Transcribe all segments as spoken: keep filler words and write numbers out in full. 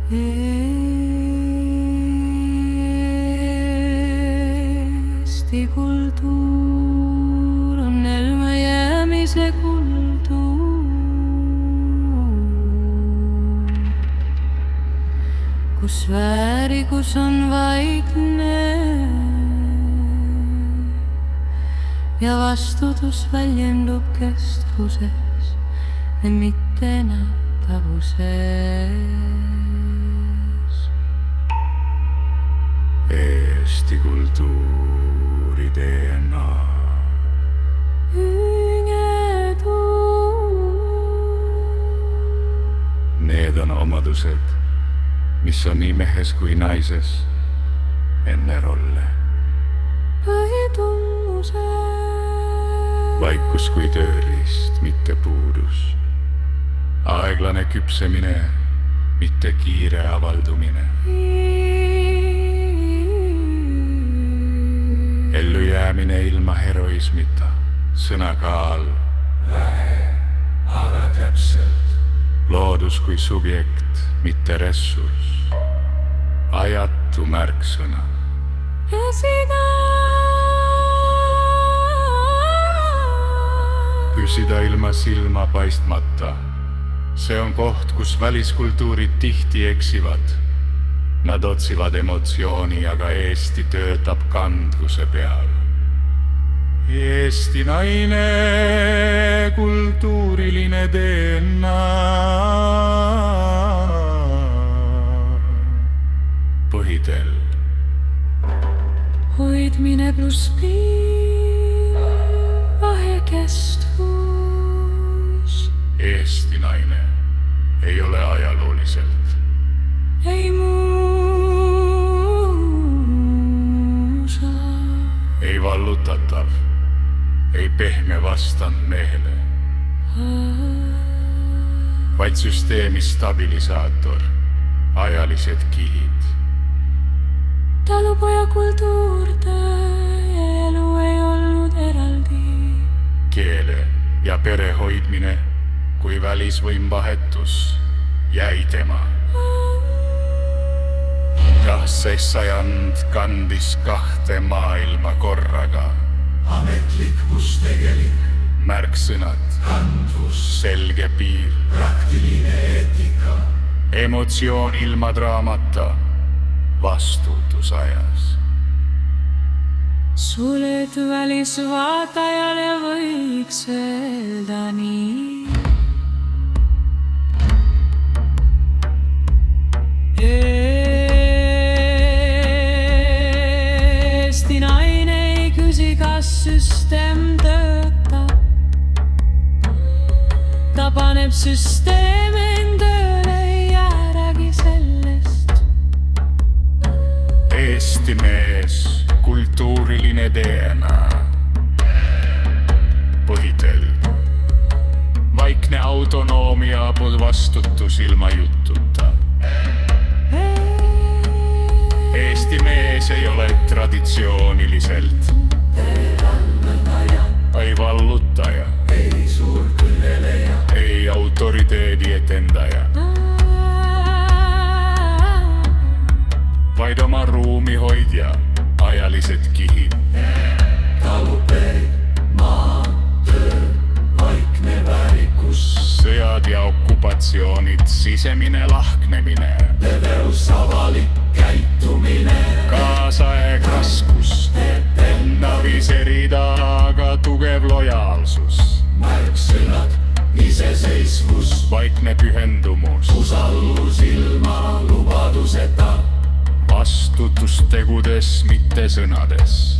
Eesti kultuur on elmajäämise kultuur, kus väärikus on vaikne ja vastutus väljendub kestvuses ja mitte nähtavuses. Eesti kultuuri D N A need on omadused, mis on nii mehes kui naises enne rolle. Vaikus kui tööriist, mitte puudus. Aeglane küpsemine, mitte kiire avaldumine. Ellujäämine ilma heroismita, sõnakaal vähe, aga täpselt. Loodus kui subjekt, mitte ressurss. Ajatu märksõna. Püsida ilma silma paistmata. See on koht, kus väliskultuurid tihti eksivad. Nad otsivad emotsiooni, aga Eesti töötab kandvuse peal. Eesti naine, kultuuriline D N A. Põhitell. Hoidmine pluss piir, vahekestvus. Eesti naine ei ole ajalooliselt. Ei muusa. Ei vallutatav. Ei pehme vastand mehele, vaid süsteemi stabilisaator, ajalised kihid. Talupoja kultuurtöö elu ei olnud eraldi. Keele ja pere hoidmine kui välisvõim vahetus jäi tema. Kah see sajand kandis kahte maailma korraga. Ametlik plus tegelik. Märksõnad. Kandvus. Selge piir. Praktiline eetika. Emotsioon ilma draamata. Vastutus ajas. Suled välisvaatajale võiks öelda nii. Eesti naine ei küsi, kas süsteem töötab. Ta paneb süsteem endale, ei ääragi sellest. Eesti mees, kultuuriline D N A. Põhitell. Vaikne autonoomia, vastutus ilma jututa. Eesti mees ei ole traditsiooniliselt. Ei vallutaja. Ei suurkõneleja. Ei autoriteedi etendaja. Vaid oma ruumi hoidja, ajalised kihid. Taluperi, maa, töö, vaikne väärikus. Sõjad ja okupatsioonid, sisemine lahknemine. Leveus avalik käitumine. Kaasaeg raskus. Navis erida, aga tugev lojaalsus. Märksõnad, iseseisvus. Vaikne pühendumus. Usaldus ilma lubaduseta. Vastutus tegudes, mitte sõnades.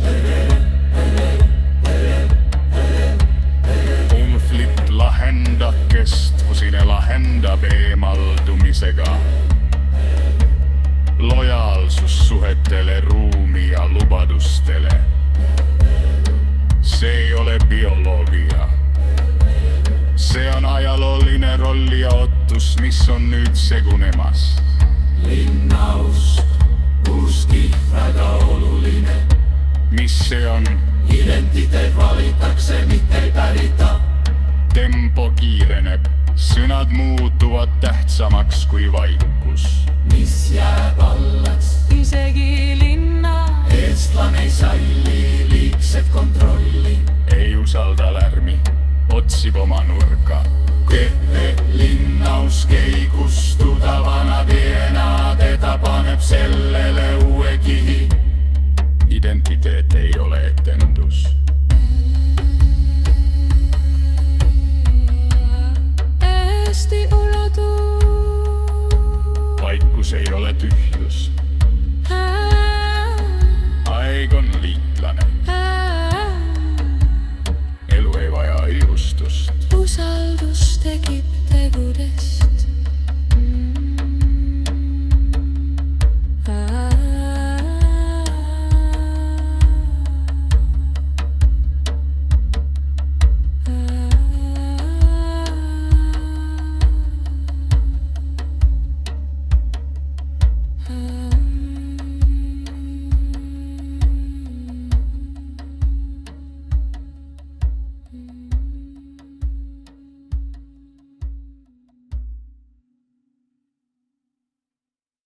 Konflikt lahendab kestvusine, lahendab eemaldumisega. Lojaalsus suhetele, ruumi ja lubadustele. See ei ole bioloogia. See on ajalooline rollijaotus, mis on nüüd segunemas. Linnaust. Uus kihv väga oluline. Mis see on? Identiteet valitakse, mitte ei pärita. Tempo kiireneb. sõnad muutuvad tähtsamaks kui vaikus, mis jääb alles. Isegi linna eestlane ei salli liigset kontrolli. Ei usalda lärmi, otsib oma nurka. Kehe linnaus ei kustuda vana D N A, teda paneb sellele uue kihi. Identiteet ei ole etendus. Eesti ulodu. Vaikus ei ole tühjus. Aeg on liitlane. Elu ei vaja õigustust. Usaldus tekib tegudest. Uh...